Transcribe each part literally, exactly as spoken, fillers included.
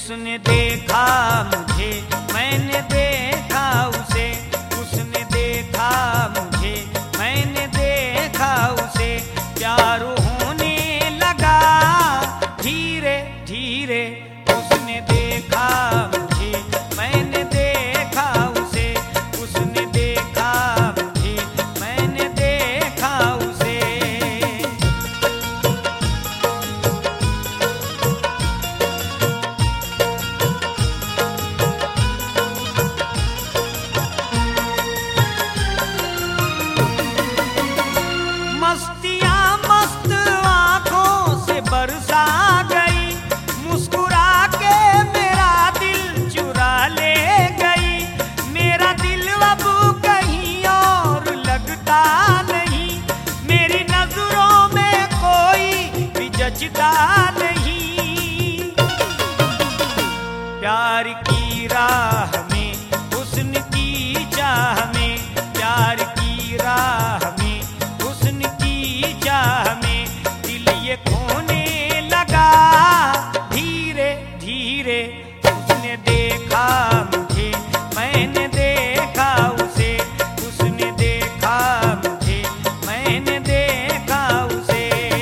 उसने देखा मुझे, मैंने देखा उसे, उसने देखा मुझे, मैंने देखा उसे, प्यार होने लगा धीरे धीरे। उसने देखा मुझे, मैंने देखा उसे, उसने देखा मुझे, मैंने देखा उसे। मस्तियाँ मस्त आँखों से बरसा गई, मुस्कुरा के मेरा दिल चुरा ले गई। मेरा दिल अब कहीं और लगता नहीं, मेरी नजरों में कोई भी जचता नहीं। प्यार की राह में, हुस्न की चाह में, प्यार की राह में, हुस्न की चाह में, दिल ये खोने लगा धीरे धीरे। उसने देखा मुझे, मैंने देखा उसे, उसने देखा मुझे, मैंने देखा उसे।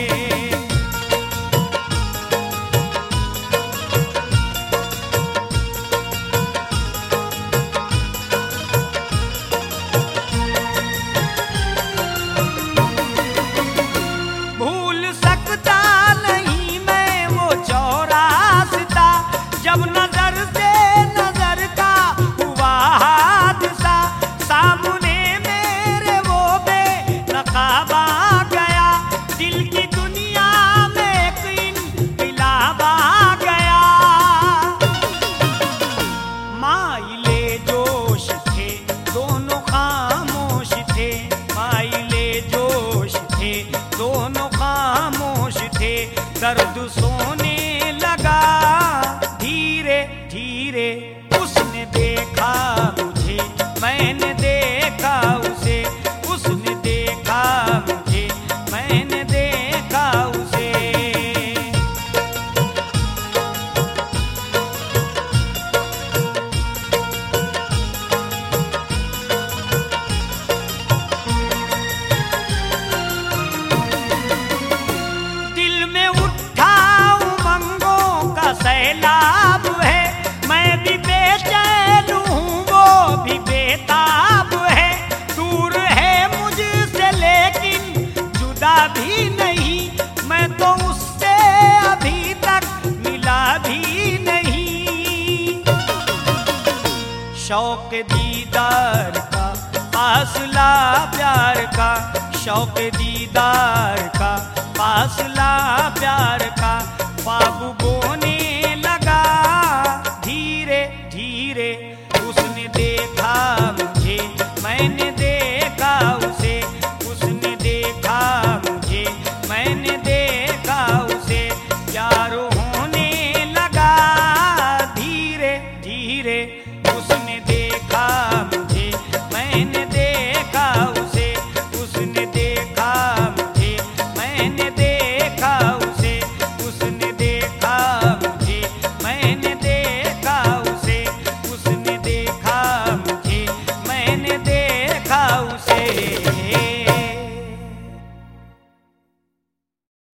भूल सकता नहीं मैं वो चौरास्ता, जब नजर से नजर का हुआ हादसा। सामने मेरे वो बेनकाब आ गया, दिल की दुनिया में एक इनकलाब आ गया। माइले जोश थे दोनों खामोश थे, माइले जोश थे दोनों खामोश थे। दर्द सोने लगा धीरे धीरे। उसने देखा मुझे, मैंने देखा उसे, उसने देखा मुझे, मैंने देखा उसे। दिल में उठा उमंगों का सैलाब है, मैं भी बेचैन हूँ वो भी बेताब है। दूर है मुझसे लेकिन जुदा भी नहीं, मैं तो उससे अभी तक मिला भी नहीं। शौक दीदार का फासला प्यार का, शौक दीदार का फासला प्यार का, ख्वाब वो